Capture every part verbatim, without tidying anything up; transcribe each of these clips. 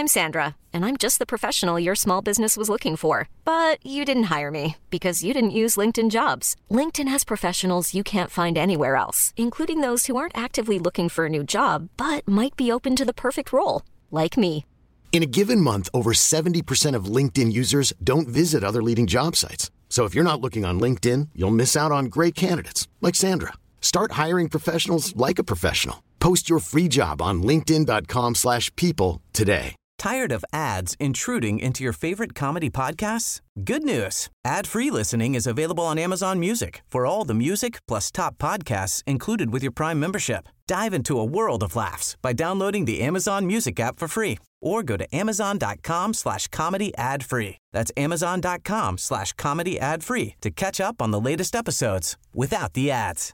I'm Sandra, and I'm just the professional your small business was looking for. But you didn't hire me because you didn't use LinkedIn Jobs. LinkedIn has professionals you can't find anywhere else, including those who aren't actively looking for a new job, but might be open to the perfect role, like me. In a given month, over seventy percent of LinkedIn users don't visit other leading job sites. So if you're not looking on LinkedIn, you'll miss out on great candidates like Sandra. Start hiring professionals like a professional. Post your free job on linkedin.com slash people today. Tired of ads intruding into your favorite comedy podcasts? Good news. Ad-free listening is available on Amazon Music for all the music plus top podcasts included with your Prime membership. Dive into a world of laughs by downloading the Amazon Music app for free or go to amazon.com slash comedy ad free. That's amazon.com slash comedy ad free to catch up on the latest episodes without the ads.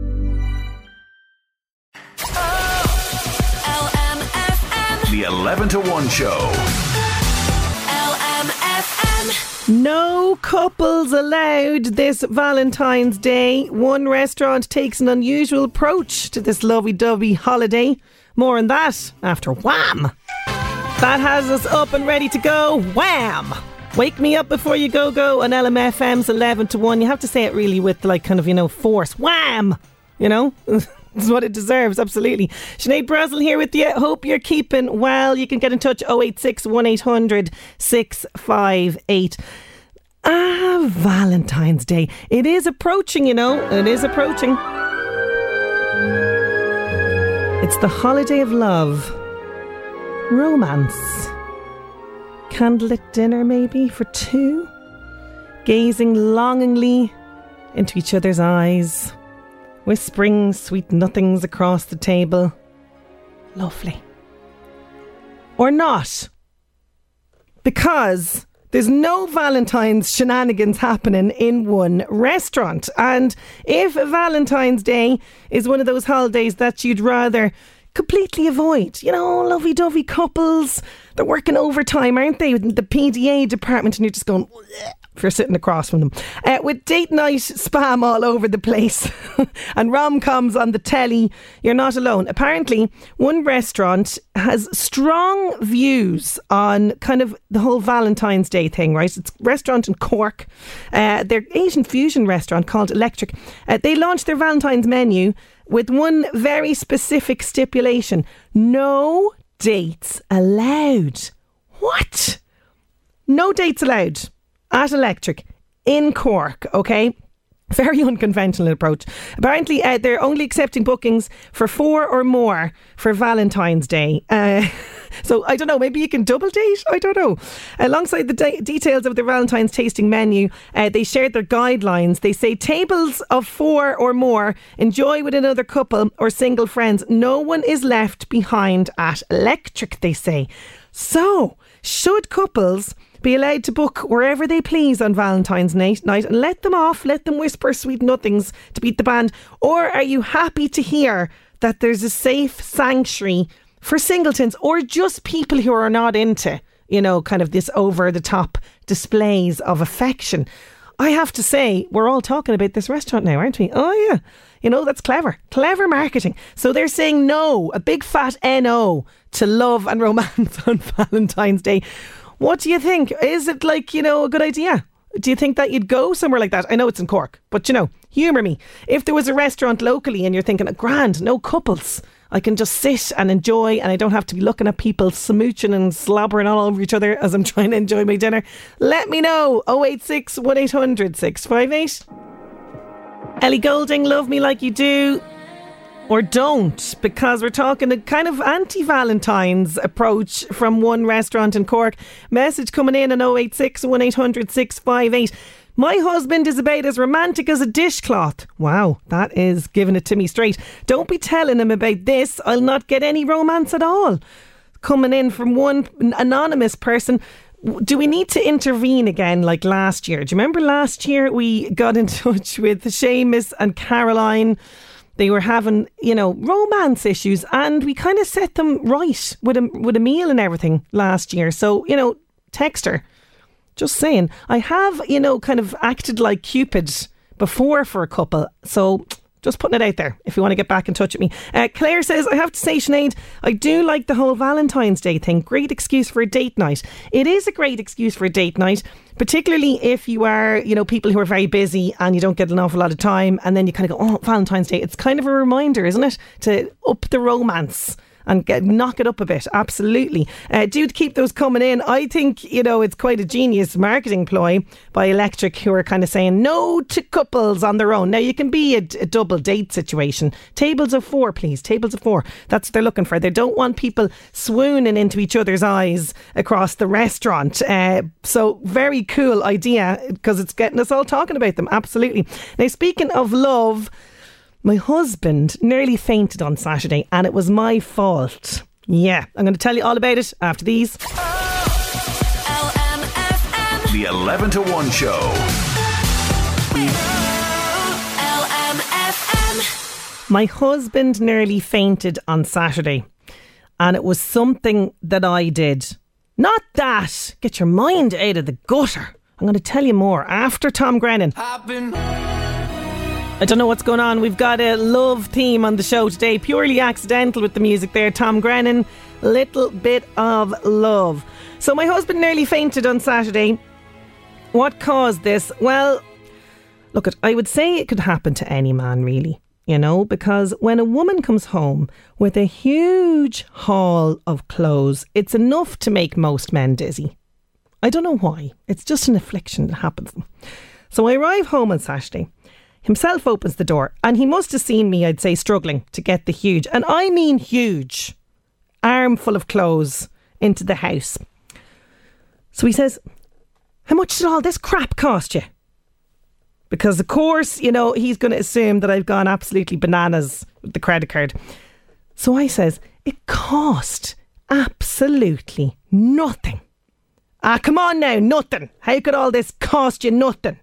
The eleven to one show. L M F M. No couples allowed this Valentine's Day. One restaurant takes an unusual approach to this lovey-dovey holiday. More on that after Wham! That has us up and ready to go. Wham! Wake me up before you go go on L M F M's eleven to one. You have to say it really with like kind of, you know, force. Wham! You know? This is what it deserves, absolutely. Sinead Brazel here with you. Hope you're keeping well. You can get in touch oh eight six, one eight hundred, six five eight. Ah, Valentine's Day. It is approaching, you know. It is approaching. It's the holiday of love. Romance. Candlelit dinner maybe for two. Gazing longingly into each other's eyes. Whispering sweet nothings across the table. Lovely. Or not. Because there's no Valentine's shenanigans happening in one restaurant. And if Valentine's Day is one of those holidays that you'd rather completely avoid, you know, lovey-dovey couples, they're working overtime, aren't they, with the P D A department, and you're just going... if you're sitting across from them. Uh, with date night spam all over the place and rom-coms on the telly, you're not alone. Apparently, one restaurant has strong views on kind of the whole Valentine's Day thing, right? It's a restaurant in Cork. Uh, their Asian fusion restaurant called Electric. Uh, they launched their Valentine's menu with one very specific stipulation. No dates allowed. What? No dates allowed. At Electric in Cork, okay? Very unconventional approach. Apparently, uh, they're only accepting bookings for four or more for Valentine's Day. Uh, so, I don't know, maybe you can double date? I don't know. Alongside the de- details of the Valentine's tasting menu, uh, they shared their guidelines. They say tables of four or more, enjoy with another couple or single friends. No one is left behind at Electric, they say. So, should couples be allowed to book wherever they please on Valentine's night, night and let them off, let them whisper sweet nothings to beat the band? Or are you happy to hear that there's a safe sanctuary for singletons or just people who are not into, you know, kind of this over-the-top displays of affection? I have to say, we're all talking about this restaurant now, aren't we? Oh, yeah. You know, that's clever. Clever marketing. So they're saying no, a big fat N O to love and romance on Valentine's Day. What do you think? Is it like, you know, a good idea? Do you think that you'd go somewhere like that? I know it's in Cork, but you know, humour me. If there was a restaurant locally and you're thinking, oh, grand, no couples, I can just sit and enjoy and I don't have to be looking at people smooching and slobbering all over each other as I'm trying to enjoy my dinner, let me know. oh eight six, one eight hundred, six five eight. Ellie Goulding, Love Me Like You Do. Or don't, because we're talking a kind of anti-Valentine's approach from one restaurant in Cork. Message coming in on oh eight six, one eight hundred, six five eight. My husband is about as romantic as a dishcloth. Wow, that is giving it to me straight. Don't be telling him about this. I'll not get any romance at all. Coming in from one anonymous person. Do we need to intervene again like last year? Do you remember last year we got in touch with Seamus and Caroline? They were having, you know, romance issues and we kind of set them right with a, with a meal and everything last year. So, you know, text her. Just saying. I have, you know, kind of acted like Cupid before for a couple. So Just putting it out there if you want to get back in touch with me. Uh, Claire says, I have to say, Sinead, I do like the whole Valentine's Day thing. Great excuse for a date night. It is a great excuse for a date night, particularly if you are, you know, people who are very busy and you don't get an awful lot of time, and then you kind of go, oh, Valentine's Day. It's kind of a reminder, isn't it, to up the romance and get, knock it up a bit. Absolutely. Uh, do keep those coming in. I think, you know, it's quite a genius marketing ploy by Electric, who are kind of saying no to couples on their own. Now, you can be a, a double date situation. Tables of four, please. Tables of four. That's what they're looking for. They don't want people swooning into each other's eyes across the restaurant. Uh, so, very cool idea, because it's getting us all talking about them. Absolutely. Now, speaking of love, my husband nearly fainted on Saturday, and it was my fault. Yeah, I'm going to tell you all about it after these. L M F M. The eleven to one show. L M F M. My husband nearly fainted on Saturday, and it was something that I did. Not that. Get your mind out of the gutter. I'm going to tell you more after Tom Grennan. I don't know what's going on. We've got a love theme on the show today. Purely accidental with the music there. Tom Grennan, Little Bit of Love. So my husband nearly fainted on Saturday. What caused this? Well, look, I would say it could happen to any man, really. You know, because when a woman comes home with a huge haul of clothes, it's enough to make most men dizzy. I don't know why. It's just an affliction that happens to them. So I arrive home on Saturday. Himself opens the door, and he must have seen me, I'd say, struggling to get the huge, and I mean huge, armful of clothes into the house. So he says, how much did all this crap cost you? Because, of course, you know, he's going to assume that I've gone absolutely bananas with the credit card. So I says, it cost absolutely nothing. Ah, come on now, nothing. How could all this cost you nothing?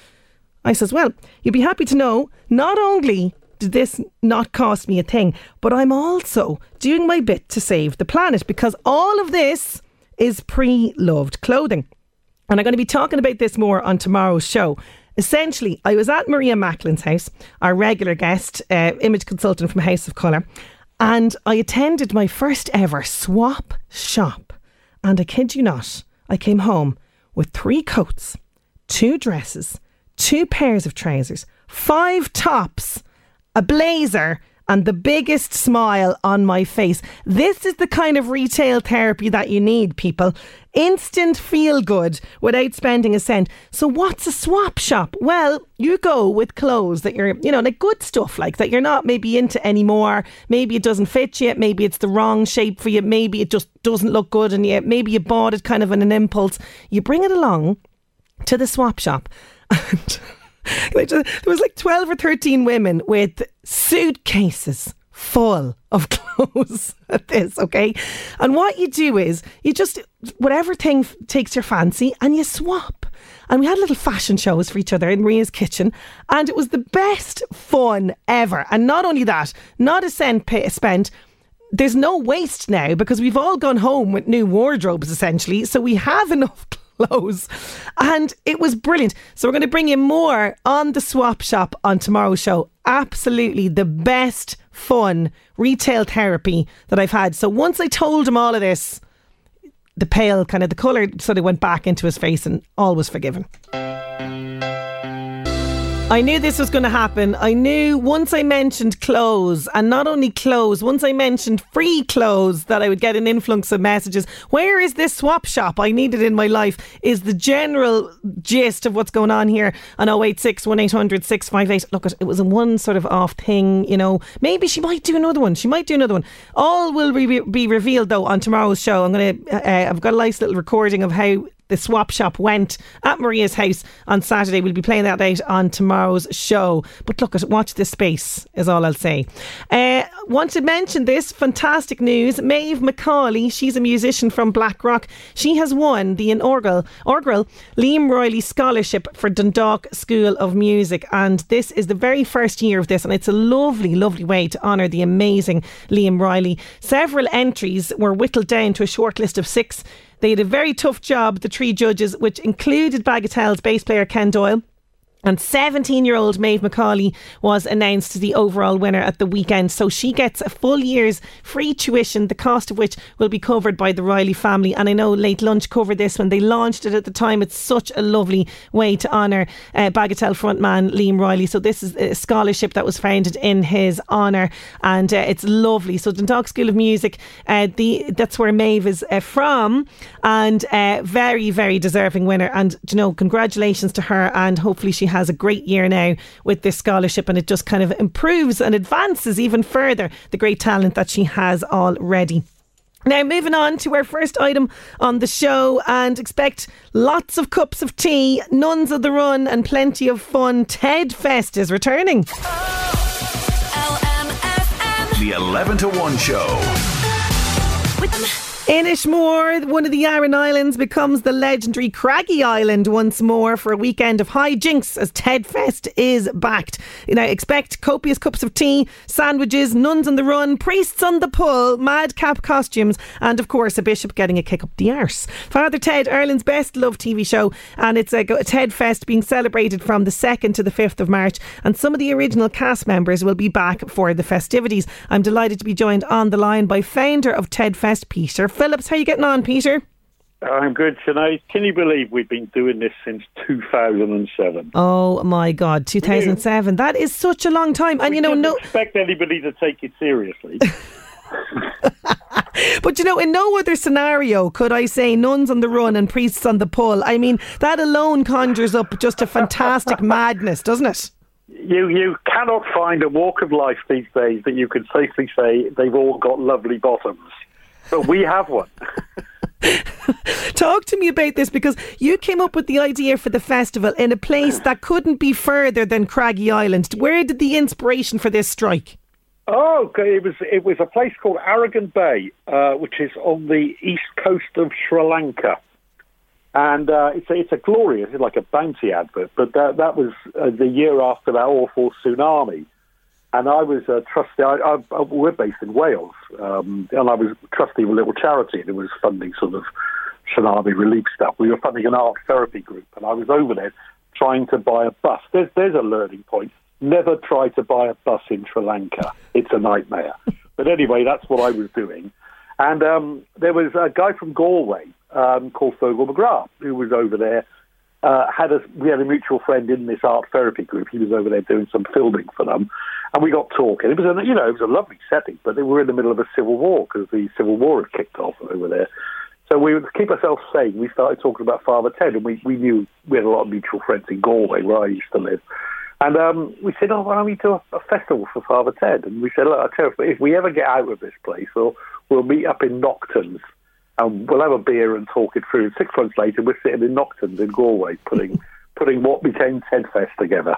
I says, well, you'd be happy to know, not only did this not cost me a thing, but I'm also doing my bit to save the planet, because all of this is pre-loved clothing. And I'm going to be talking about this more on tomorrow's show. Essentially, I was at Maria Macklin's house, our regular guest, uh, image consultant from House of Colour, and I attended my first ever swap shop. And I kid you not, I came home with three coats, two dresses, two pairs of trousers, five tops, a blazer, and the biggest smile on my face. This is the kind of retail therapy that you need, people. Instant feel good without spending a cent. So what's a swap shop? Well, you go with clothes that you're, you know, like good stuff like that you're not maybe into anymore. Maybe it doesn't fit you. Maybe it's the wrong shape for you. Maybe it just doesn't look good on you. Maybe you bought it kind of in an impulse. You bring it along to the swap shop. And there was like twelve or thirteen women with suitcases full of clothes at this, okay? And what you do is you just, whatever thing f- takes your fancy, and you swap. And we had little fashion shows for each other in Maria's kitchen, and it was the best fun ever. And not only that, not a cent pay- spent. There's no waste now, because we've all gone home with new wardrobes essentially, so we have enough clothes. Clothes. And it was brilliant. So we're going to bring you more on the swap shop on tomorrow's show. Absolutely the best fun retail therapy that I've had. So once I told him all of this, the pale kind of the colour sort of went back into his face, and all was forgiven. I knew this was going to happen. I knew once I mentioned clothes, and not only clothes, once I mentioned free clothes, that I would get an influx of messages. Where is this swap shop? I need it in my life, is the general gist of what's going on here on oh eight six, one eight hundred, six five eight. Look, it was a one sort of off thing, you know. Maybe she might do another one. She might do another one. All will re- be revealed though on tomorrow's show. I'm going to, uh, I've got a nice little recording of how the swap shop went at Maria's house on Saturday. We'll be playing that out on tomorrow's show. But look, at watch this space is all I'll say. Uh, want to mention this fantastic news. Maeve Macaulay, she's a musician from Blackrock. She has won the inaugural Orgral Liam Riley Scholarship for Dundalk School of Music, and this is the very first year of this, and it's a lovely, lovely way to honour the amazing Liam Riley. Several entries were whittled down to a short list of six. They had a very tough job, the three judges, which included Bagatelles bass player Ken Doyle, And seventeen-year-old Maeve Macaulay was announced as the overall winner at the weekend. So she gets a full year's free tuition, the cost of which will be covered by the Riley family. And I know Late Lunch covered this when they launched it at the time. It's such a lovely way to honour uh, Bagatelle frontman Liam Riley. So this is a scholarship that was founded in his honour, and uh, it's lovely. So Dundalk School of Music, uh, the that's where Maeve is uh, from, and uh, very, very deserving winner. And, you know, congratulations to her, and hopefully she has has a great year now with this scholarship, and it just kind of improves and advances even further the great talent that she has already. Now, moving on to our first item on the show, and expect lots of cups of tea, nuns of the run and plenty of fun. Ted Fest is returning. L M F M. The eleven to one show. With Inishmore, one of the Aran Islands, becomes the legendary Craggy Island once more for a weekend of high jinks as Ted Fest is backed. Now, expect copious cups of tea, sandwiches, nuns on the run, priests on the pull, madcap costumes, and of course a bishop getting a kick up the arse. Father Ted, Ireland's best loved T V show, and it's a Ted Fest being celebrated from the second to the fifth of March, and some of the original cast members will be back for the festivities. I'm delighted to be joined on the line by founder of Ted Fest, Peter Phillips. How are you getting on, Peter? I'm good, Sinead. Can you believe we've been doing this since two thousand seven? Oh my God, two thousand seven. That is such a long time. And we you know, didn't no expect anybody to take it seriously. But you know, in no other scenario could I say nuns on the run and priests on the pull. I mean, that alone conjures up just a fantastic madness, doesn't it? You you cannot find a walk of life these days that you can safely say they've all got lovely bottoms. But we have one. Talk to me about this, because you came up with the idea for the festival in a place that couldn't be further than Craggy Island. Where did the inspiration for this strike? Oh, okay. It was it was a place called Aragon Bay, uh, which is on the east coast of Sri Lanka, and uh, it's a, it's a glorious, it's like a bounty advert. But that that was uh, the year after that awful tsunami. And I was a trustee. I, I, I, we're based in Wales, um, and I was trustee of a little charity, and it was funding sort of tsunami relief stuff. We were funding an art therapy group, and I was over there trying to buy a bus. There's, there's a learning point. Never try to buy a bus in Sri Lanka. It's a nightmare. But anyway, that's what I was doing. And um, there was a guy from Galway um, called Fergal McGrath who was over there. Uh, had a, we had a mutual friend in this art therapy group. He was over there doing some filming for them, and we got talking. It was a, you know, it was a lovely setting, but they were in the middle of a civil war because the civil war had kicked off over there. So we would keep ourselves sane. We started talking about Father Ted, and we, we knew we had a lot of mutual friends in Galway, where I used to live. And um, we said, "Oh, why don't we do a, a festival for Father Ted?" And we said, "Look, I tell you, if we ever get out of this place, we'll we'll meet up in Nocturnes." And we'll have a beer and talk it through. Six months later, we're sitting in Nocturnes in Galway, putting putting what became Ted Fest together.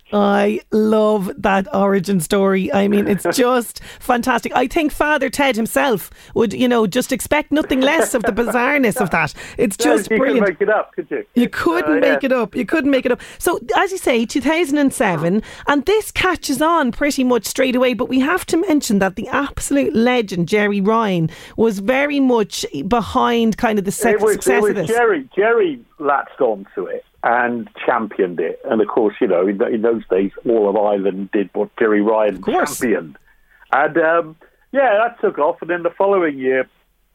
I love that origin story. I mean, it's just fantastic. I think Father Ted himself would, you know, just expect nothing less of the bizarreness of that. It's just no, you brilliant. You couldn't make it up, could you? You couldn't uh, make yeah. it up. You couldn't make it up. So, as you say, two thousand seven, and this catches on pretty much straight away. But we have to mention that the absolute legend, Jerry Ryan, was very much behind kind of the it was, success it was of this. Jerry, Jerry latched onto it and championed it. And of course, you know, in, in those days, all of Ireland did what Jerry Ryan championed. And um, yeah, that took off. And then the following year,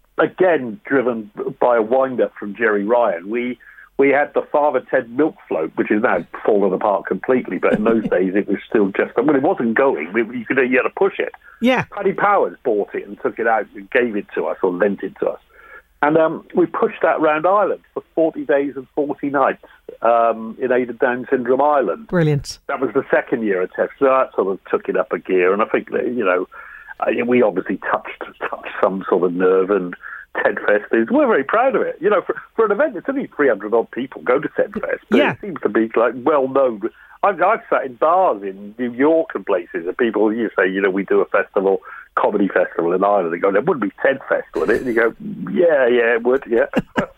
again, driven by a wind-up from Jerry Ryan, we we had the Father Ted milk float, which is now fallen apart completely. But in those days, it was still just, well, it wasn't going. We, you, could, you had to push it. Yeah. Paddy Powers bought it and took it out and gave it to us or lent it to us. And um, we pushed that round Ireland for forty days and forty nights um, in Ada Down Syndrome Island. Brilliant. That was the second year of Ted, so that sort of took it up a gear. And I think that, you know, uh, we obviously touched, touched some sort of nerve, and Ted Fest is, we're very proud of it. You know, for, for an event, it's only three hundred odd people go to Ted Fest, but yeah. It seems to be like well known. I've, I've sat in bars in New York and places, and people, you say, you know, we do a festival, comedy festival in Ireland. They go, there wouldn't be Ted Fest, would it? And you go, yeah, yeah, it would, yeah.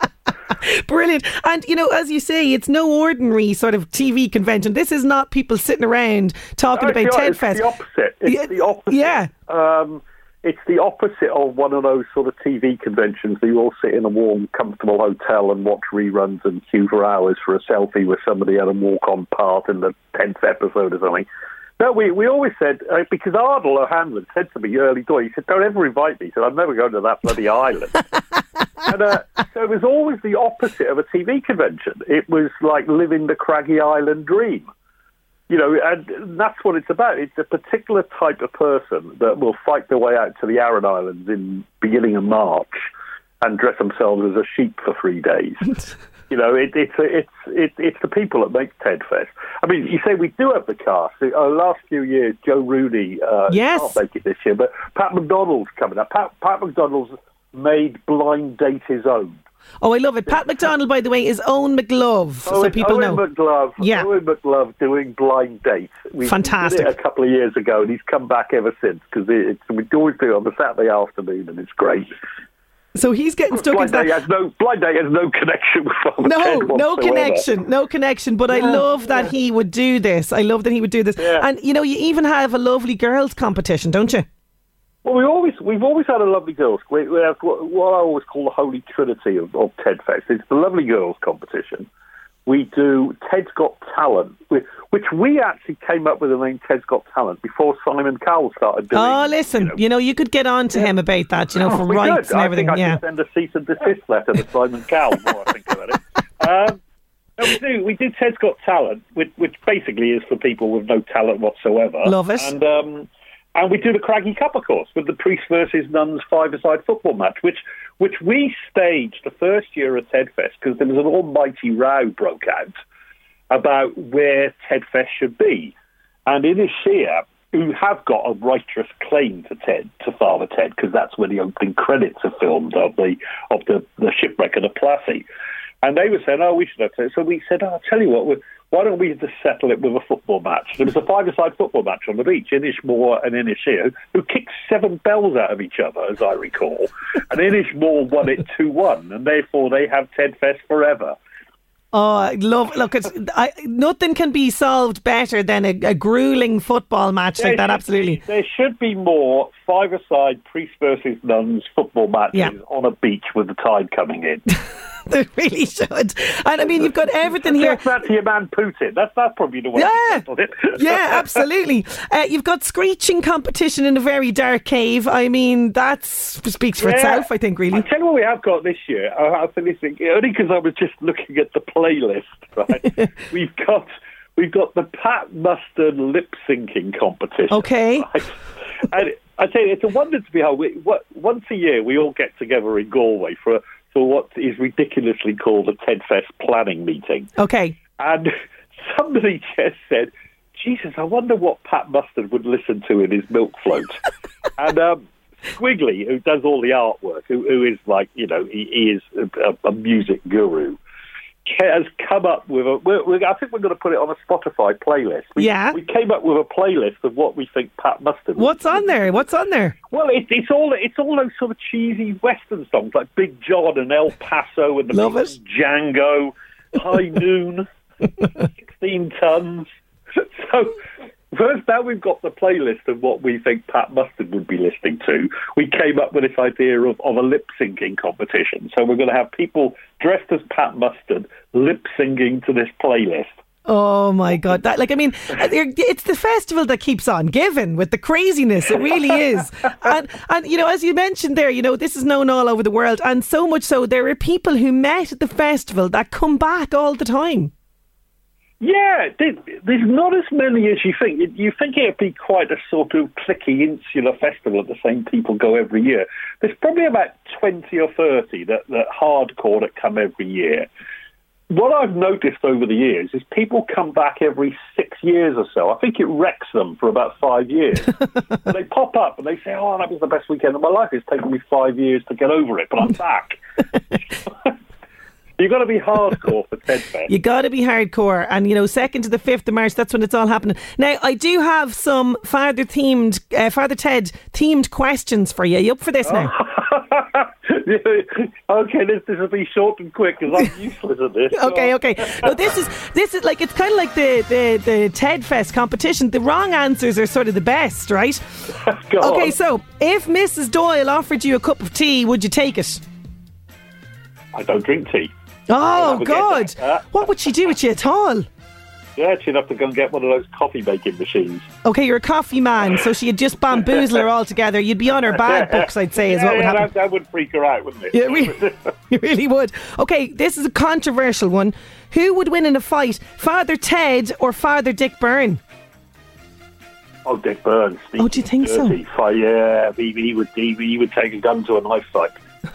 Brilliant. And, you know, as you say, it's no ordinary sort of T V convention. This is not people sitting around talking no, about it's Ted it's Fest. The opposite. It's yeah, the opposite. Yeah. Um, it's the opposite of one of those sort of T V conventions that you all sit in a warm, comfortable hotel and watch reruns and queue for hours for a selfie with somebody at a walk-on part in the tenth episode or something. No, we, we always said, uh, because Ardle O'Hanlon said to me early door, he said, don't ever invite me. He said, I'm never going to that bloody island. and uh, so it was always the opposite of a T V convention. It was like living the Craggy Island dream. You know, and that's what it's about. It's a particular type of person that will fight their way out to the Aran Islands in beginning of March and dress themselves as a sheep for three days. You know, it, it's it's it, it's the people that make TEDfest. I mean, you say we do have the cast. The uh, last few years, Joe Rooney uh, yes. can't make it this year, but Pat McDonald's coming up. Pat, Pat McDonald's made Blind Date his own. Oh, I love it. Pat McDonald, by the way, is Owen McGlove, Owen, so people Owen know. McGlove, yeah. Owen McGlove doing Blind Date. We Fantastic. did it a couple of years ago, and he's come back ever since, because we always do it on the Saturday afternoon, and it's great. So he's getting stuck Blind into Date that. has no Blind Date has no connection with Father No, Ted no whatsoever. connection, no connection. But I Yeah, love that yeah. he would do this. I love that he would do this. Yeah. And you know, you even have a lovely girls' competition, don't you? Well, we always we've always had a lovely girls. We, we have what, what I always call the holy trinity of, of TEDfest. It's the lovely girls competition. We do Ted's Got Talent, which, which we actually came up with the name Ted's Got Talent before Simon Cowell started doing. Oh, listen, you know, you, know, you could get on to Yeah. him about that, you know, for we rights could. and everything. I think yeah. I could send a cease and desist letter to Simon Cowell. The more I think about it. Um, no, we do. We do Ted's Got Talent, which, which basically is for people with no talent whatsoever. Love it. And um, and we do the Craggy Cup, of course, with the Priest versus Nuns five-a-side football match, which which we staged the first year at TEDfest because there was an almighty row broke out about where TEDfest should be. And Inisheer, who have got a righteous claim to Ted, to Father Ted, because that's where the opening credits are filmed of the of the, the shipwreck of the Plassey. And they were saying, oh, we should have to. So we said, oh, I'll tell you what, why don't we just settle it with a football match? There was a five-a-side football match on the beach, Inishmore and Inisheer, who kicked seven bells out of each other, as I recall. And Inishmore won it two one, and therefore they have TEDfest forever. Oh, I love. Look, it's, I, nothing can be solved better than a, a grueling football match There like that. should Absolutely. be- there should be more five-a-side priest versus nuns football matches Yeah. on a beach with the tide coming in. They really should. And I mean, you've got everything here. That's that to your man Putin. That's that's probably the way Yeah, to settle it. yeah, absolutely. Uh, you've got screeching competition in a very dark cave. I mean, that speaks for Yeah. itself, I think, I really. tell you what we have got this year. I, I finished it, only because I was just looking at the playlist. Right, we've got we've got the Pat Mustard lip syncing competition. Okay. Right? And I tell you, it's a wonder to behold. We, what, once a year, we all get together in Galway for a, for what is ridiculously called a TEDfest planning meeting. Okay. And somebody just said, Jesus, I wonder what Pat Mustard would listen to in his milk float. and um, Squiggly, who does all the artwork, who, who is like, you know, he, he is a, a music guru, has come up with a... We're, we're, I think we're going to put it on a Spotify playlist. We, Yeah. We came up with a playlist of what we think Pat Mustard would What's on there? What's on there? Well, it, it's all it's all those sort of cheesy Western songs like Big John and El Paso and the Love it. Django, High Noon, sixteen Tons. So first, now we've got the playlist of what we think Pat Mustard would be listening to. We came up with this idea of, of a lip syncing competition. So we're going to have people dressed as Pat Mustard lip syncing to this playlist. Oh my God! That, like, I mean, it's the festival that keeps on giving with the craziness. It really is. And and you know, as you mentioned there, you know, this is known all over the world, and so much so there are people who met at the festival that come back all the time. Yeah, there's not as many as you think. You think it'd be quite a sort of cliquey, insular festival that the same people go every year. There's probably about twenty or thirty that, that hardcore that come every year. What I've noticed over the years is people come back every six years or so. I think it wrecks them for about five years. They pop up and they say, oh, that was the best weekend of my life. It's taken me five years to get over it, but I'm back. You've got to be hardcore for TEDfest. You got to be hardcore, and you know, second to the fifth of March, that's when it's all happening. Now, I do have some Father themed, uh, Father Ted themed questions for you. Are you up for this now? Okay, this this will be short and quick because I'm useless at this. Okay, okay. No, this is this is like it's kind of like the, the the Ted Fest competition. The wrong answers are sort of the best, right? Go Okay, on. so if Missus Doyle offered you a cup of tea, would you take it? I don't drink tea. Oh, never get God! that. Uh, What would she do with you at all? Yeah, she'd have to go and get one of those coffee making machines. Okay, you're a coffee man, so she'd just bamboozle her altogether. You'd be on her bad books, I'd say, is yeah, what would yeah, happen. That, that would freak her out, wouldn't it? Yeah, really, you really would. Okay, this is a controversial one. Who would win in a fight, Father Ted or Father Dick Byrne? Oh, Dick Burns. Oh, do you think so? so? Yeah, he, he would he, he would take a gun to a knife fight.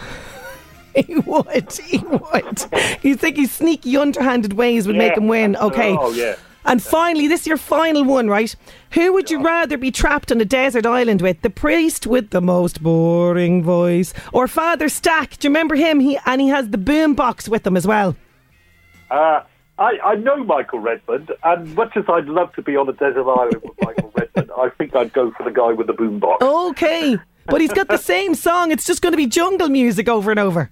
He would, he would. You think his sneaky, underhanded ways would Yeah. make him win? Okay. Oh, yeah. And finally, this is your final one, right? Who would you rather be trapped on a desert island with? The priest with the most boring voice, or Father Stack? Do you remember him? He and he has the boom box with him as well. Uh, I, I know Michael Redmond, and much as I'd love to be on a desert island with Michael Redmond, I think I'd go for the guy with the boombox. Okay, but he's got the same song. It's just going to be jungle music over and over.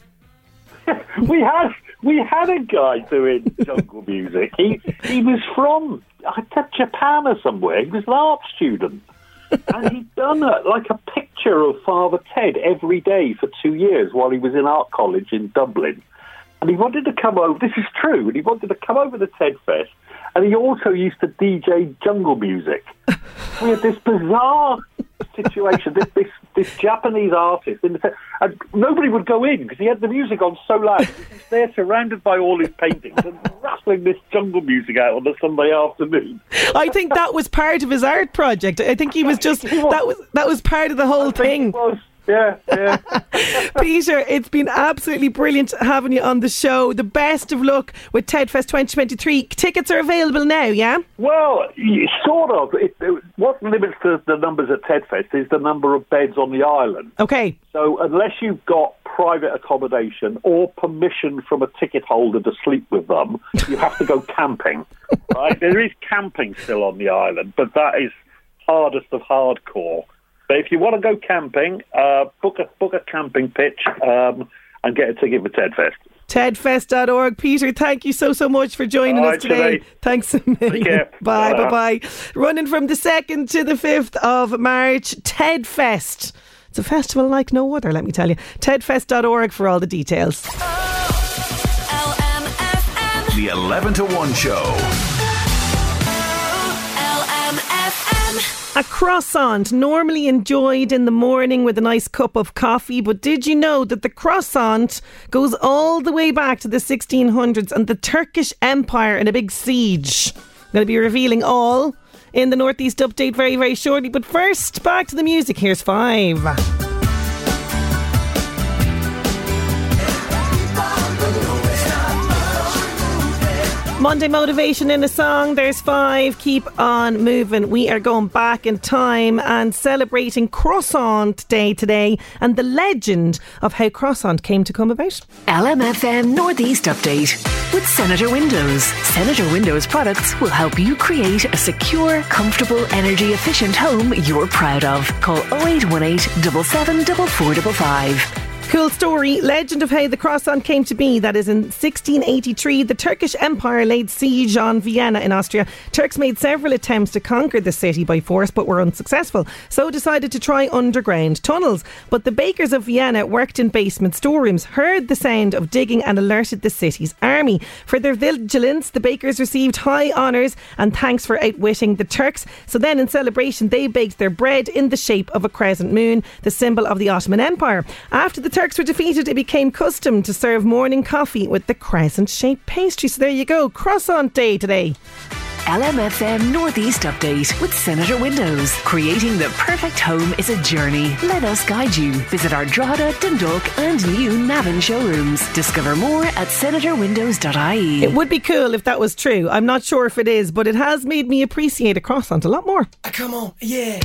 We had we had a guy doing jungle music. He he was from I think Japan or somewhere. He was an art student, and he'd done a, like a picture of Father Ted every day for two years while he was in art college in Dublin. And he wanted to come over. This is true. And he wanted to come over to Ted Fest. And he also used to D J jungle music. We had this bizarre situation. This this, this Japanese artist, in the, and nobody would go in because he had the music on so loud. He was there, surrounded by all his paintings, and rattling this jungle music out on a Sunday afternoon. I think that was part of his art project. I think he was just that was that was part of the whole thing. It was. Yeah, yeah. Peter, it's been absolutely brilliant having you on the show. The best of luck with Ted Fest twenty twenty-three. Tickets are available now, yeah? Well, y- sort of. It, it, what limits the, the numbers at Ted Fest is the number of beds on the island. Okay. So unless you've got private accommodation or permission from a ticket holder to sleep with them, you have to go camping. Right? There is camping still on the island, but that is hardest of hardcore. But if you want to go camping, uh, book a book a camping pitch um, and get a ticket for Ted Fest. ted fest dot org. Peter, thank you so, so much for joining All us right, today. Sinead. Thanks a million. care. Bye, Bye. bye, bye. Running from the second to the fifth of March, Ted Fest. It's a festival like no other, let me tell you. ted fest dot org for all the details. L M F M. The eleven to one Show. L M F M. A croissant, normally enjoyed in the morning with a nice cup of coffee, but did you know that the croissant goes all the way back to the sixteen hundreds and the Turkish Empire in a big siege? I'm going to be revealing all in the Northeast Update very, very shortly, but first, back to the music. Here's Five. Monday motivation in a song. There's Five. Keep on moving. We are going back in time and celebrating Croissant Day today and the legend of how croissant came to come about. L M F M Northeast Update with Senator Windows. Senator Windows products will help you create a secure, comfortable, energy efficient home you're proud of. Call oh eight one eight, seven seven four four five five. Cool story. Legend of how the croissant came to be. That is in sixteen eighty-three. The Turkish Empire laid siege on Vienna in Austria. Turks made several attempts to conquer the city by force but were unsuccessful, so decided to try underground tunnels. But the bakers of Vienna worked in basement storerooms, heard the sound of digging and alerted the city's army. For their vigilance, the bakers received high honours and thanks for outwitting the Turks. So then in celebration they baked their bread in the shape of a crescent moon, the symbol of the Ottoman Empire. After the Turks were defeated, it became custom to serve morning coffee with the crescent-shaped pastry. So there you go, Croissant Day today. L M F M Northeast Update with Senator Windows. Creating the perfect home is a journey. Let us guide you. Visit our Drogheda, Dundalk and new Navan showrooms. Discover more at senator windows dot I E. It would be cool if that was true. I'm not sure if it is, but it has made me appreciate a croissant a lot more. Come on, yeah.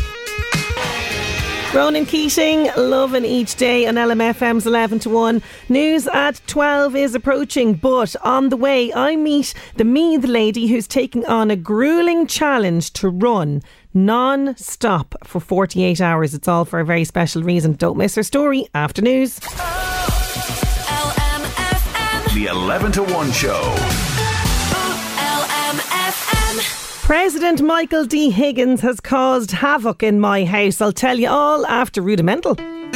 Ronan Keating, loving each day on L M F M's eleven to one. News at twelve is approaching, but on the way I meet the Meath lady who's taking on a gruelling challenge to run non-stop for forty-eight hours. It's all for a very special reason. Don't miss her story after news. L M F M. The eleven to one show. L M F M. President Michael D. Higgins has caused havoc in my house. I'll tell you all after Rudimental.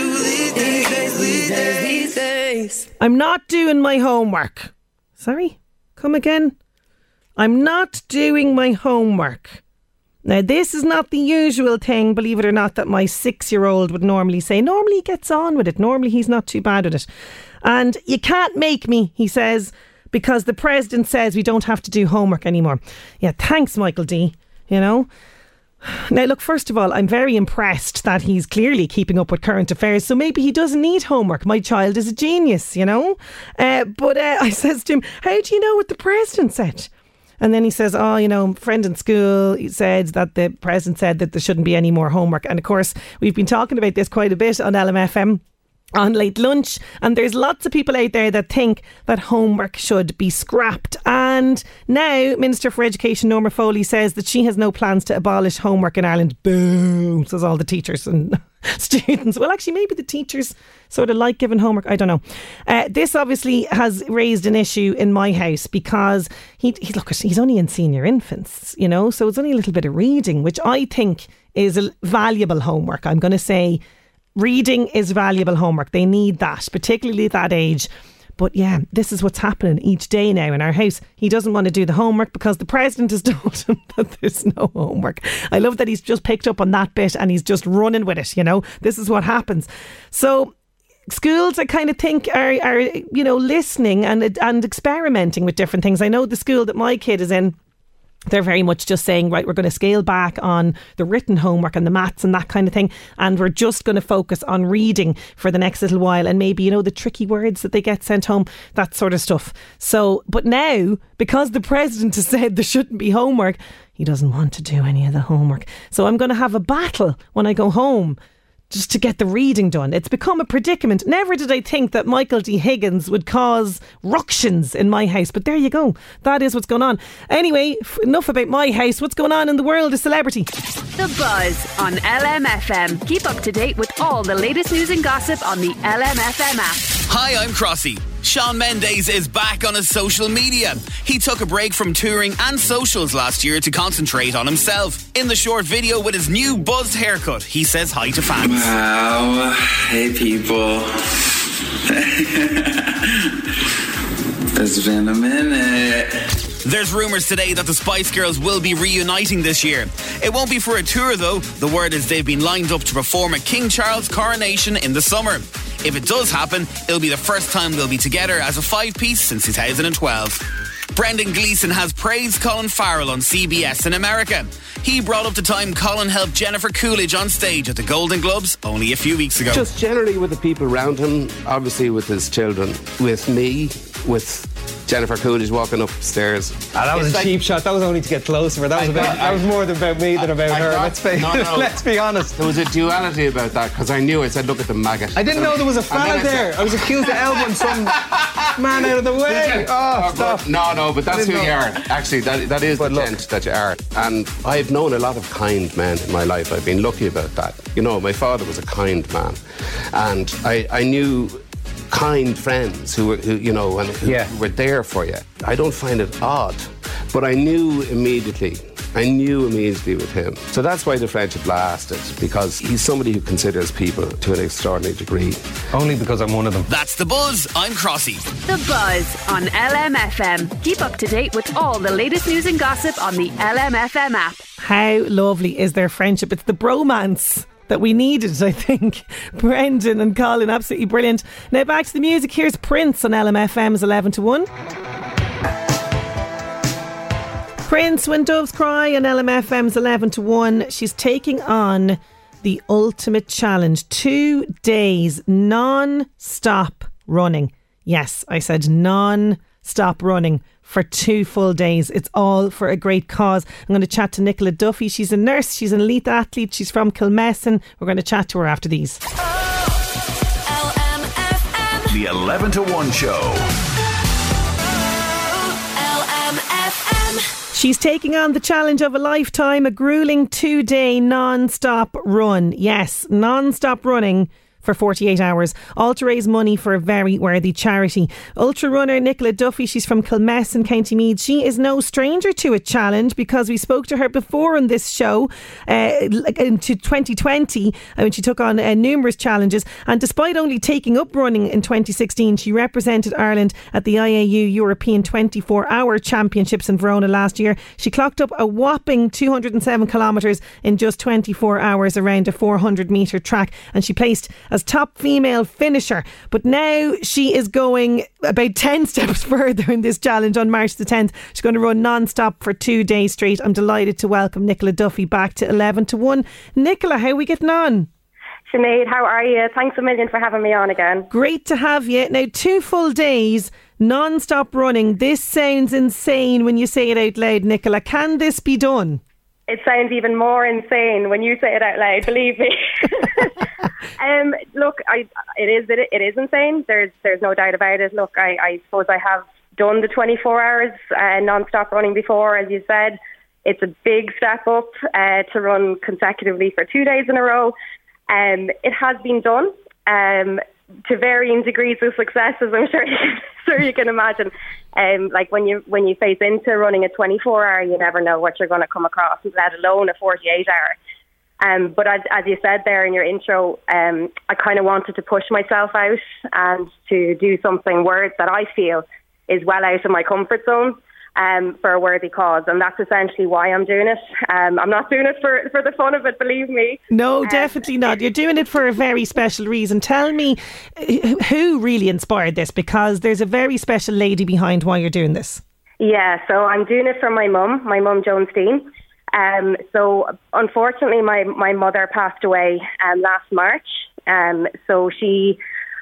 I'm not doing my homework. Sorry? Come again? I'm not doing my homework. Now, this is not the usual thing, believe it or not, that my six-year-old would normally say. Normally he gets on with it. Normally he's not too bad at it. And you can't make me, he says, because the president says we don't have to do homework anymore. Yeah, thanks, Michael D. You know? Now, look, first of all, I'm very impressed that he's clearly keeping up with current affairs, so maybe he doesn't need homework. My child is a genius, you know? Uh, but uh, I says to him, how do you know what the president said? And then he says, oh, you know, friend in school he said that the president said that there shouldn't be any more homework. And of course, we've been talking about this quite a bit on L M F M on Late Lunch, and there's lots of people out there that think that homework should be scrapped. And now Minister for Education Norma Foley says that she has no plans to abolish homework in Ireland. Boom, says all the teachers and students. Well, actually, maybe the teachers sort of like giving homework. I don't know. Uh, this obviously has raised an issue in my house because he, he look, he's only in senior infants, you know, so it's only a little bit of reading, which I think is a valuable homework. I'm going to say reading is valuable homework. They need that, particularly at that age. But yeah, this is what's happening each day now in our house. He doesn't want to do the homework because the president has told him that there's no homework. I love that he's just picked up on that bit and he's just running with it, you know. This is what happens. So schools, I kind of think, are, are you know, listening and and experimenting with different things. I know the school that my kid is in, they're very much just saying, right, we're going to scale back on the written homework and the maths and that kind of thing, and we're just going to focus on reading for the next little while, and maybe, you know, the tricky words that they get sent home, that sort of stuff. So, but now, because the president has said there shouldn't be homework, he doesn't want to do any of the homework. So I'm going to have a battle when I go home just to get the reading done. It's become a predicament. Never did I think that Michael D. Higgins would cause ructions in my house, but there you go. That is what's going on. Anyway, f- enough about my house. What's going on in the world of celebrity? The Buzz on L M F M. Keep up to date with all the latest news and gossip on the L M F M app. Hi, I'm Crossy. Shawn Mendes is back on his social media. He took a break from touring and socials last year to concentrate on himself. In the short video with his new buzzed haircut, he says hi to fans. Wow. Hey, people. It's been a minute. There's rumours today that the Spice Girls will be reuniting this year. It won't be for a tour though. The word is they've been lined up to perform at King Charles' coronation in the summer. If it does happen, it'll be the first time they'll be together as a five-piece since two thousand twelve. Brendan Gleeson has praised Colin Farrell on C B S in America. He brought up the time Colin helped Jennifer Coolidge on stage at the Golden Globes only a few weeks ago. Just generally with the people around him, obviously with his children, with me, with Jennifer Coolidge walking upstairs. Ah, that was it's a like, cheap shot. That was only to get closer. That was about. I, that was more about me than about I, I her. Got, let's be no, no. let's be honest. There was a duality about that because I knew. I said, "Look at the maggot." I didn't know there was a fella there. Said, I was accused of elbowing some man out of the way. Oh, oh stop! No, no, but that's who know. you are. Actually, that that is but the look, gent that you are. And I've known a lot of kind men in my life. I've been lucky about that. You know, my father was a kind man, and I I knew kind friends who were, who, you know, and who yeah. were there for you. I don't find it odd, but I knew immediately. I knew immediately with him. So that's why the friendship lasted, because he's somebody who considers people to an extraordinary degree. Only because I'm one of them. That's The Buzz. I'm Crossy. The Buzz on L M F M. Keep up to date with all the latest news and gossip on the L M F M app. How lovely is their friendship? It's the bromance that we needed, I think. Brendan and Colin, absolutely brilliant. Now back to the music. Here's Prince on L M F M's eleven to one. Prince, When Doves Cry on L M F M's eleven to one. She's taking on the ultimate challenge. Two days non-stop running. Yes, I said non-stop running for two full days. It's all for a great cause. I'm going to chat to Nicola Duffy. She's a nurse. She's an elite athlete. She's from Kilmessan. We're going to chat to her after these. L M F M. The eleven to one show. L M F M. She's taking on the challenge of a lifetime, a grueling two-day non-stop run. Yes, non-stop running for forty-eight hours, all to raise money for a very worthy charity. Ultra runner Nicola Duffy, she's from Kilmess in County Meath. She is no stranger to a challenge because we spoke to her before on this show uh, into twenty twenty when she took on uh, numerous challenges, and despite only taking up running in twenty sixteen, she represented Ireland at the I A U European twenty-four hour Championships in Verona last year. She clocked up a whopping two hundred seven kilometres in just twenty-four hours around a four hundred metre track, and she placed as top female finisher. But now she is going about ten steps further in this challenge. On March the tenth, she's going to run non-stop for two days straight. I'm delighted to welcome Nicola Duffy back to eleven to one. Nicola, how are we getting on? Sinead, how are you? Thanks a million for having me on again. Great to have you. Now, two full days non-stop running. This sounds insane when you say it out loud, Nicola. Can this be done? It sounds even more insane when you say it out loud, believe me. um, look, I, it is it, it is insane. There's there's no doubt about it. Look, I, I suppose I have done the twenty-four hours uh, non-stop running before, as you said. It's a big step up uh, to run consecutively for two days in a row. Um, it has been done um, to varying degrees of success, as I'm sure you can, sure you can imagine. Um, like when you when you face into running a twenty-four hour, you never know what you're going to come across, let alone a forty-eight hour. Um, but as, as you said there in your intro, um, I kind of wanted to push myself out and to do something worth that I feel is well out of my comfort zone. Um, for a worthy cause, and that's essentially why I'm doing it. Um, I'm not doing it for, for the fun of it, believe me. No, definitely um, not. You're doing it for a very special reason. Tell me who really inspired this, because there's a very special lady behind why you're doing this. Yeah, so I'm doing it for my mum, my mum Joan Steen. Um, so unfortunately my, my mother passed away um, last March. Um, so she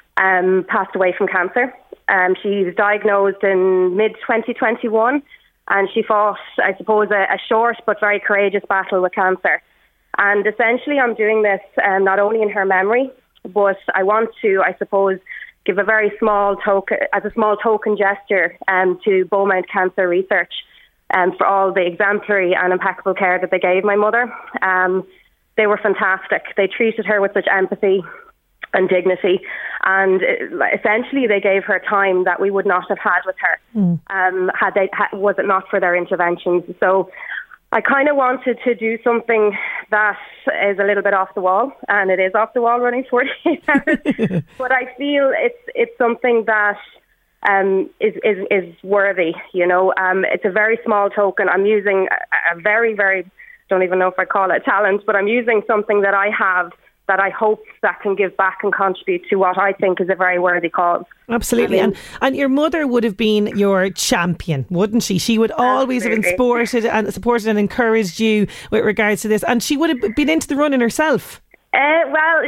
um, passed away from cancer. Um, she was diagnosed in mid twenty twenty-one, and she fought, I suppose, a, a short but very courageous battle with cancer. And essentially I'm doing this um, not only in her memory, but I want to, I suppose, give a very small token, as a small token gesture um, to Beaumont Cancer Research um, for all the exemplary and impeccable care that they gave my mother. Um, they were fantastic. They treated her with such empathy and dignity, and essentially they gave her time that we would not have had with her mm. um, had they ha- was it not for their interventions. So I kind of wanted to do something that is a little bit off the wall, and it is off the wall running forty-eight hours. But I feel it's it's something that um, is, is is worthy. You know, um, it's a very small token. I'm using a, a very very don't even know if I call it talent, but I'm using something that I have that I hope that can give back and contribute to what I think is a very worthy cause. Absolutely. I mean, and and your mother would have been your champion, wouldn't she? She would always absolutely. have been supported and supported and encouraged you with regards to this. And she would have been into the running herself. Uh, well,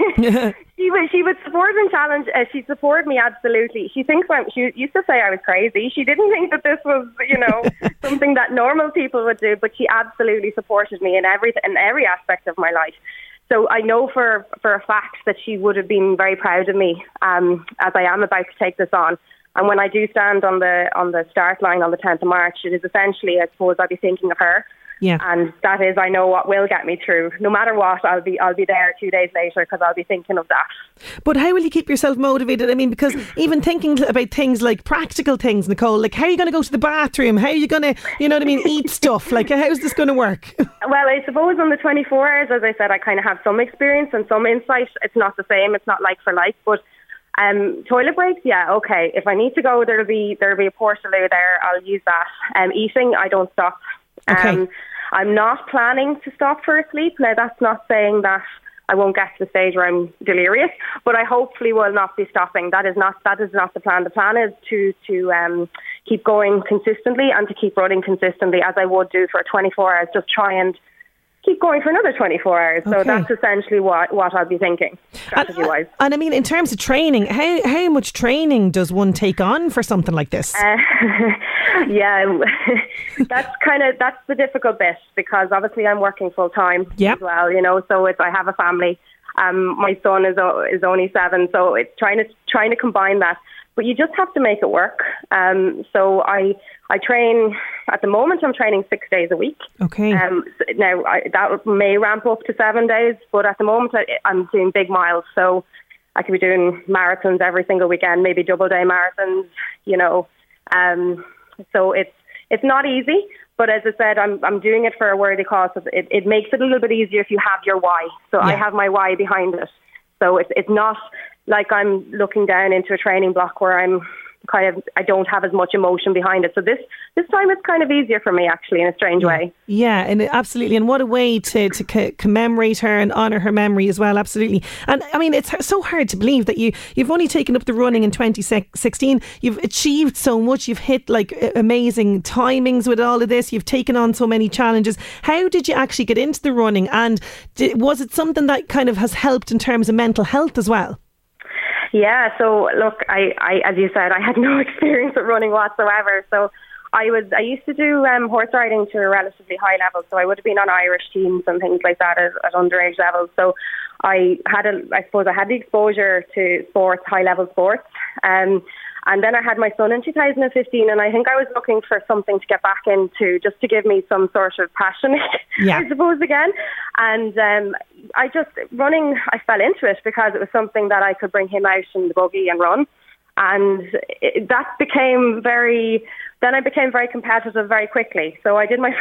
she would she would support and challenge. Uh, she supported me absolutely. She thinks I'm. She used to say I was crazy. She didn't think that this was, you know, something that normal people would do. But she absolutely supported me in every in every aspect of my life. So I know for, for a fact that she would have been very proud of me um, as I am about to take this on. And when I do stand on the on the start line on the tenth of March, it is essentially, I suppose, I'll be thinking of her. Yeah. And that is, I know what will get me through. No matter what, I'll be I'll be there two days later because I'll be thinking of that. But how will you keep yourself motivated? I mean, because even thinking about things like practical things, Nicole, like how are you going to go to the bathroom? How are you going to, you know what I mean, eat stuff? Like, how's this going to work? Well, I suppose on the twenty-four hours, as I said, I kind of have some experience and some insight. It's not the same. It's not like for like, but um, toilet breaks, yeah, okay. If I need to go, there'll be there'll be a portaloo there. I'll use that. Um, eating, I don't stop. Okay. Um, I'm not planning to stop for a sleep. Now, that's not saying that I won't get to the stage where I'm delirious, but I hopefully will not be stopping. That is not that is not the plan. The plan is to to um, keep going consistently and to keep running consistently, as I would do for twenty-four hours. Just try and keep going for another twenty-four hours. Okay. So that's essentially what, what I'll be thinking, strategy-wise. And, and I mean, in terms of training, how how much training does one take on for something like this? Uh, yeah, that's kind of that's the difficult bit, because obviously I'm working full time yep. as well. You know, so it's, I have a family. Um, my son is is only seven, so it's trying to trying to combine that. But you just have to make it work. Um, so I I train at the moment I'm training six days a week. Okay. Um, now I, that may ramp up to seven days, but at the moment I, I'm doing big miles, so I could be doing marathons every single weekend, maybe double day marathons. You know, um, so it's it's not easy. But as I said, I'm I'm doing it for a worthy cause. It, it makes it a little bit easier if you have your why. So yeah. I have my why behind it. So it's it's not like I'm looking down into a training block where I'm kind of, I don't have as much emotion behind it. So this this time it's kind of easier for me, actually, in a strange yeah. way. Yeah, and absolutely. And what a way to, to co- commemorate her and honour her memory as well, absolutely. And I mean, it's so hard to believe that you, you've only taken up the running in twenty sixteen. You've achieved so much. You've hit like amazing timings with all of this. You've taken on so many challenges. How did you actually get into the running? And did, was it something that kind of has helped in terms of mental health as well? Yeah, so look, I, I, as you said, I had no experience with running whatsoever. So I was, I used to do um, horse riding to a relatively high level. So I would have been on Irish teams and things like that at, at underage levels. So I had a, I suppose I had the exposure to sports, high level sports. Um, and then I had my son in two thousand fifteen, and I think I was looking for something to get back into, just to give me some sort of passion, yeah. I suppose, again. And um, I just, running, I fell into it because it was something that I could bring him out in the buggy and run. And it, that became very, then I became very competitive very quickly. So I did my,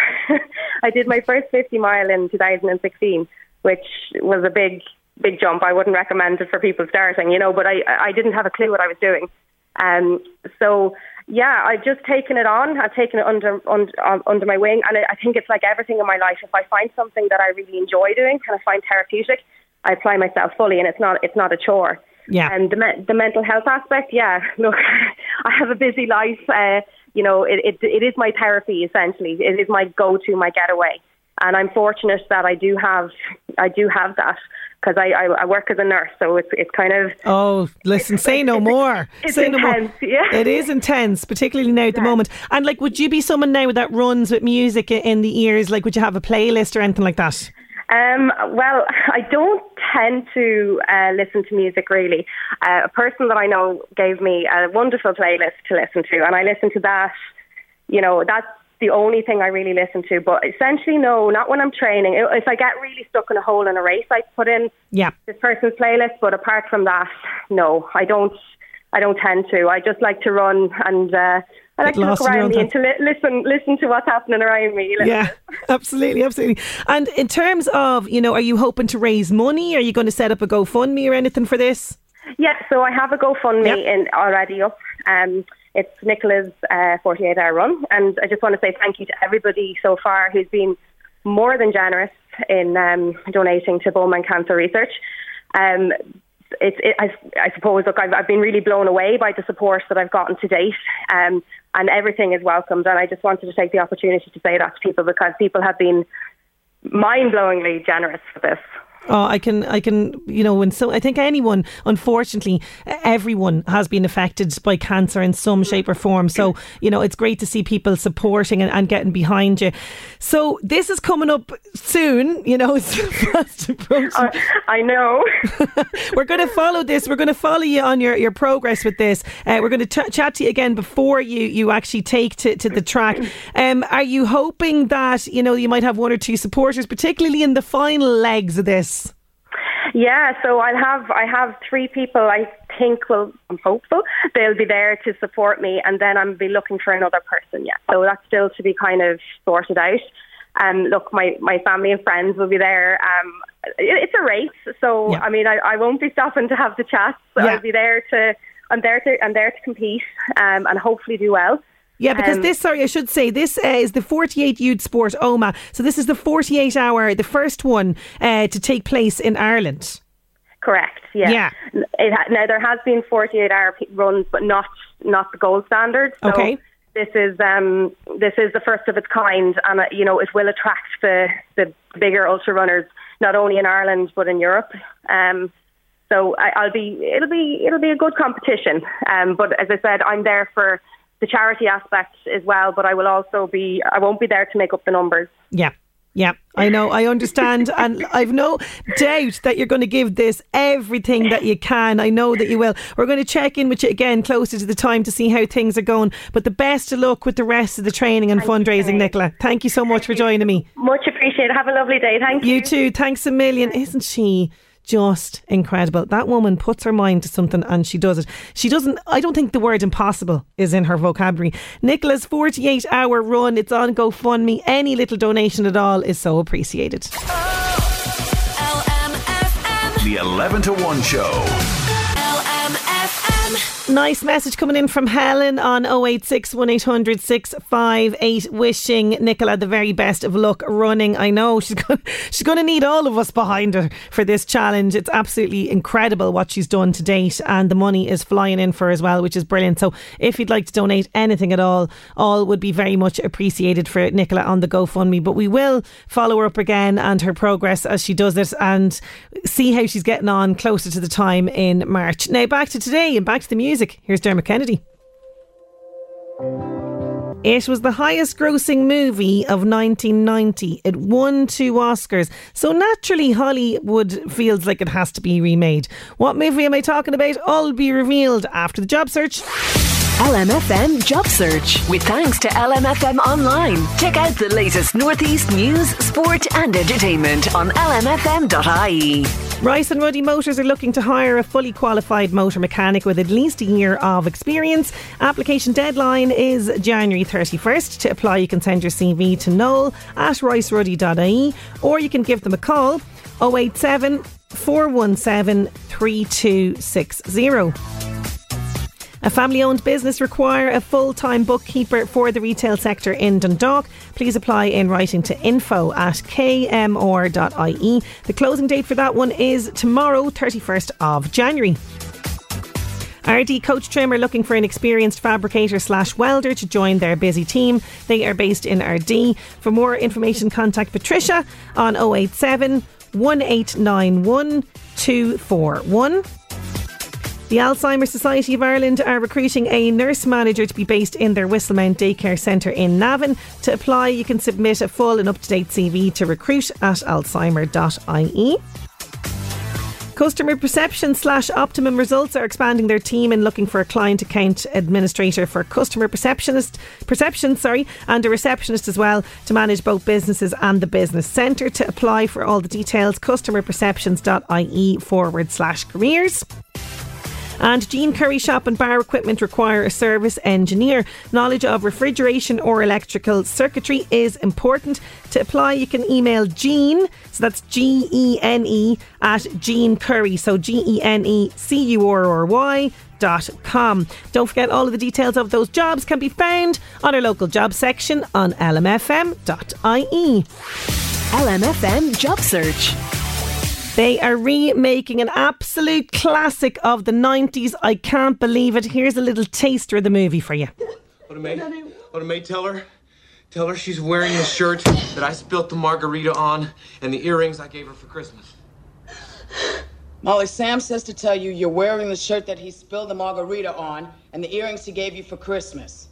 I did my first fifty mile in two thousand sixteen, which was a big, big jump. I wouldn't recommend it for people starting, you know, but I, I didn't have a clue what I was doing. Um, so yeah, I've just taken it on. I've taken it under under, under my wing, and I think it's like everything in my life. If I find something that I really enjoy doing and I find therapeutic, I apply myself fully, and it's not it's not a chore. Yeah. And the me- the mental health aspect, yeah. Look, I have a busy life. Uh, you know, it, it it is my therapy essentially. It is my go-to, my getaway, and I'm fortunate that I do have I do have that. Because I, I, I work as a nurse, so it's it's kind of... Oh, listen, say no more. It's say intense, no more. yeah. It is intense, particularly now at the moment. And like, would you be someone now that runs with music in the ears? Like, would you have a playlist or anything like that? Um, well, I don't tend to uh, listen to music, really. Uh, a person that I know gave me a wonderful playlist to listen to, and I listen to that. You know, that's the only thing I really listen to. But essentially, no, not when I'm training. If I get really stuck in a hole in a race, I put in yeah. this person's playlist. But apart from that, no, I don't. I don't tend to. I just like to run, and uh, I like to look around me and to li- listen, listen to what's happening around me. Yeah, absolutely, absolutely. And in terms of, you know, are you hoping to raise money? Are you going to set up a GoFundMe or anything for this? Yeah, so I have a GoFundMe yep. in already up. Um, It's Nicola's uh, forty-eight hour run, and I just want to say thank you to everybody so far who's been more than generous in um, donating to Bowman Cancer Research. Um, it's, it, I, I suppose, look, I've, I've been really blown away by the support that I've gotten to date, um, and everything is welcomed. And I just wanted to take the opportunity to say that to people, because people have been mind-blowingly generous for this. Oh, I can, I can, you know, and so I think anyone, unfortunately, everyone has been affected by cancer in some shape or form. So, you know, it's great to see people supporting and, and getting behind you. So this is coming up soon, you know, it's fast approaching. Uh, I know. We're going to follow this. We're going to follow you on your, your progress with this. Uh, we're going to ch- chat to you again before you, you actually take to, to the track. Um, are you hoping that, you know, you might have one or two supporters, particularly in the final legs of this? Yeah, so I'll have I have three people I think will, I'm hopeful, they'll be there to support me, and then I'll be looking for another person, yeah. So that's still to be kind of sorted out. Um, look, my, my family and friends will be there. Um, it, it's a race, so yeah. I mean, I, I won't be stopping to have the chat. So yeah. I'll be there to, I'm there to, I'm there to compete um, and hopefully do well. Yeah, because um, this, sorry, I should say, this uh, is the forty-eight Youth Sport O M A. So this is the forty-eight hour, the first one uh, to take place in Ireland. Correct, yeah. yeah. It ha- now, there has been forty-eight hour runs, but not not the gold standard. So okay. This is um, this is the first of its kind, and uh, you know, it will attract the, the bigger ultra runners, not only in Ireland but in Europe. Um, so I, I'll be it'll be it'll be a good competition. Um, but as I said, I'm there for the charity aspect as well, but I will also be, I won't be there to make up the numbers. Yeah. Yeah, I know, I understand, and I've no doubt that you're going to give this everything that you can. I know that you will. We're going to check in with you again closer to the time to see how things are going, but the best of luck with the rest of the training and Thank fundraising, Nicola. Thank you so much Thank for joining me. Much appreciated. Have a lovely day. Thank you. You too. Thanks a million. Isn't she just incredible? That woman puts her mind to something and she does it. She doesn't, I don't think the word impossible is in her vocabulary. Nicola's forty-eight hour run, it's on GoFundMe. Any little donation at all is so appreciated. L M F M. The eleven to one show. L M F M. Nice message coming in from Helen on oh eight six, one eight hundred, six five eight, wishing Nicola the very best of luck running. I know she's going, she's going to need all of us behind her for this challenge. It's absolutely incredible what she's done to date, and the money is flying in for her as well, which is brilliant. So if you'd like to donate anything at all, all would be very much appreciated for Nicola on the GoFundMe. But we will follow her up again and her progress as she does it, and see how she's getting on closer to the time in March. Now back to today and back to the music. Here's Dermot Kennedy. It was the highest grossing movie of nineteen ninety. It won two Oscars. So naturally Hollywood feels like it has to be remade. What movie am I talking about? All will be revealed after the job search. L M F M Job Search, with thanks to L M F M Online. Check out the latest Northeast news, sport and entertainment on L M F M dot I E. Rice and Ruddy Motors are looking to hire a fully qualified motor mechanic with at least a year of experience. Application deadline is January thirty-first. To apply, you can send your C V to Noel at rice ruddy dot I E, or you can give them a call oh eight seven, four one seven, three two six zero. A family-owned business require a full-time bookkeeper for the retail sector in Dundalk. Please apply in writing to info at k m r dot I E. The closing date for that one is tomorrow, thirty-first of January. R D Coach Trim are looking for an experienced fabricator slash welder to join their busy team. They are based in R D. For more information, contact Patricia on oh eight seven, one eight nine one, two four one. The Alzheimer's Society of Ireland are recruiting a nurse manager to be based in their Whistlemount Daycare Centre in Navan. To apply, you can submit a full and up-to-date C V to recruit at alzheimer dot I E. Customer Perception slash Optimum Results are expanding their team and looking for a client account administrator for customer perceptionist, perception, sorry, and a receptionist as well to manage both businesses and the business centre. To apply, for all the details, customer perceptions dot I E forward slash careers. And Jean Curry Shop and Bar Equipment require a service engineer. Knowledge of refrigeration or electrical circuitry is important. To apply, you can email Jean, so that's G E N E, at Jean Curry, so G E N E C U R R Y dot com. Don't forget, all of the details of those jobs can be found on our local job section on L M F M dot I E. L M F M Job Search. They are remaking an absolute classic of the nineties. I can't believe it. Here's a little taster of the movie for you. What a mate. What a mate. Tell her. Tell her she's wearing the shirt that I spilt the margarita on and the earrings I gave her for Christmas. Molly, Sam says to tell you you're wearing the shirt that he spilled the margarita on and the earrings he gave you for Christmas.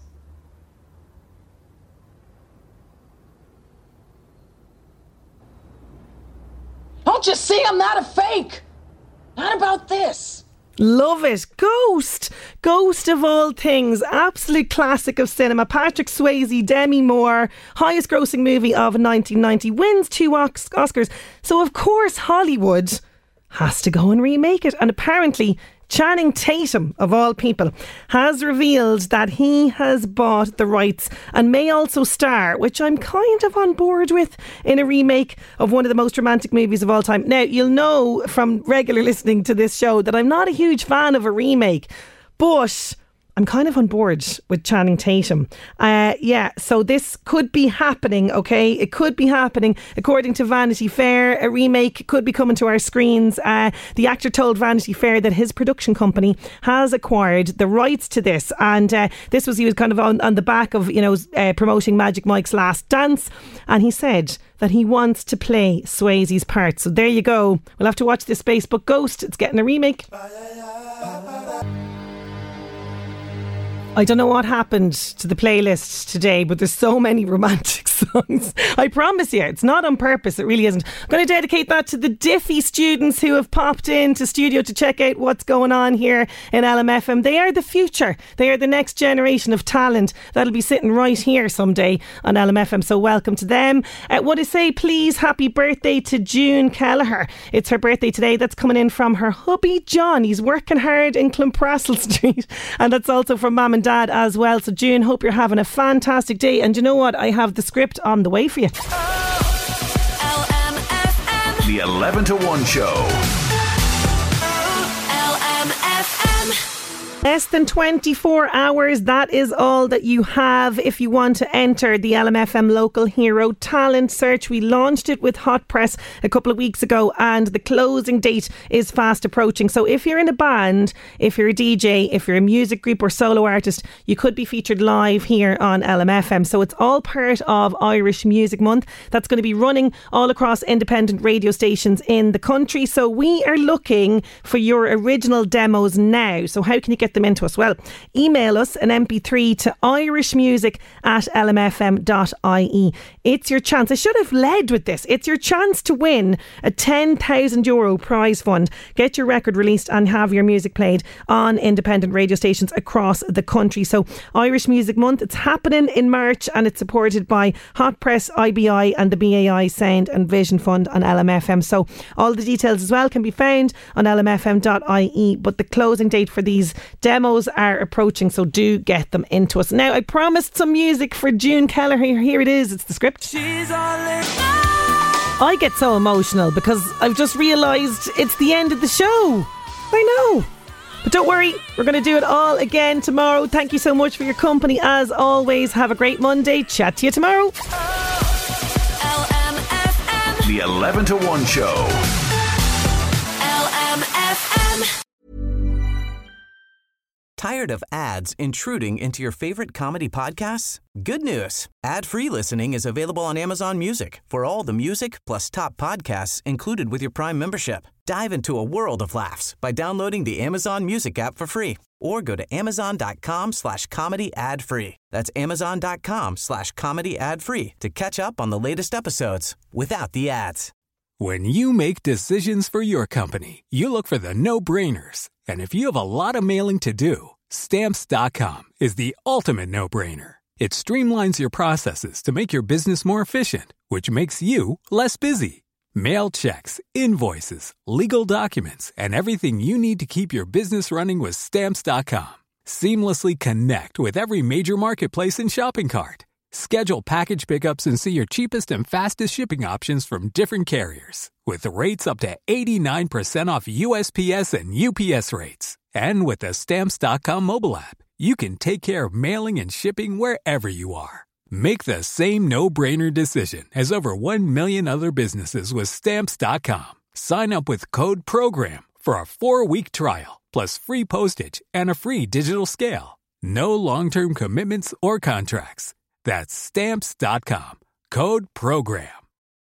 Don't you see I'm not a fake? Not about this. Love it. Ghost. Ghost of all things. Absolute classic of cinema. Patrick Swayze, Demi Moore, highest grossing movie of nineteen ninety, wins two Oscars. So of course Hollywood has to go and remake it. And apparently Channing Tatum, of all people, has revealed that he has bought the rights and may also star, which I'm kind of on board with, in a remake of one of the most romantic movies of all time. Now, you'll know from regular listening to this show that I'm not a huge fan of a remake, but I'm kind of on board with Channing Tatum. Uh, yeah, so this could be happening, okay? It could be happening. According to Vanity Fair, a remake could be coming to our screens. Uh, the actor told Vanity Fair that his production company has acquired the rights to this. And uh, this was, he was kind of on, on the back of, you know, uh, promoting Magic Mike's Last Dance. And he said that he wants to play Swayze's part. So there you go. We'll have to watch this space. But Ghost, it's getting a remake. I don't know what happened to the playlist today, but there's so many romantic songs. I promise you, it's not on purpose. It really isn't. I'm going to dedicate that to the Diffie students who have popped into studio to check out what's going on here in L M F M. They are the future. They are the next generation of talent that'll be sitting right here someday on L M F M. So welcome to them. Uh, what I say, please, happy birthday to June Kelleher. It's her birthday today. That's coming in from her hubby John. He's working hard in Clonprassel Street, and that's also from Mum and Dad as well. So June, hope you're having a fantastic day. And you know what? I have the script on the way for you. L M F M. The eleven to one show. L M F M. Less than twenty-four hours, that is all that you have if you want to enter the L M F M Local Hero Talent Search. We launched it with Hot Press a couple of weeks ago and the closing date is fast approaching. So if you're in a band, if you're a D J, if you're a music group or solo artist, you could be featured live here on L M F M. So it's all part of Irish Music Month. That's going to be running all across independent radio stations in the country. So we are looking for your original demos now. So how can you get them into us? Well, email us an M P three to irishmusic at l m f m dot i e. It's your chance. I should have led with this. It's your chance to win a ten thousand euro prize fund. Get your record released and have your music played on independent radio stations across the country. So Irish Music Month, it's happening in March and it's supported by Hot Press, I B I and the B A I Sound and Vision Fund on L M F M. So all the details as well can be found on l m f m dot i e. But the closing date for these demos are approaching, so do get them into us. Now, I promised some music for June Kelleher. Here it is. It's the script. She's all in. I get so emotional because I've just realised it's the end of the show. I know. But don't worry, we're going to do it all again tomorrow. Thank you so much for your company. As always, have a great Monday. Chat to you tomorrow. L M F M. The eleven to one show. L M F M. Tired of ads intruding into your favorite comedy podcasts? Good news. Ad-free listening is available on Amazon Music for all the music plus top podcasts included with your Prime membership. Dive into a world of laughs by downloading the Amazon Music app for free or go to amazon.com slash comedy ad free. That's amazon.com slash comedy ad free to catch up on the latest episodes without the ads. When you make decisions for your company, you look for the no-brainers. And if you have a lot of mailing to do, Stamps dot com is the ultimate no-brainer. It streamlines your processes to make your business more efficient, which makes you less busy. Mail checks, invoices, legal documents, and everything you need to keep your business running with Stamps dot com. Seamlessly connect with every major marketplace and shopping cart. Schedule package pickups and see your cheapest and fastest shipping options from different carriers. With rates up to eighty-nine percent off U S P S and U P S rates. And with the Stamps dot com mobile app, you can take care of mailing and shipping wherever you are. Make the same no-brainer decision as over one million other businesses with Stamps dot com. Sign up with code PROGRAM for a four-week trial, plus free postage and a free digital scale. No long-term commitments or contracts. That's Stamps dot com. Code PROGRAM.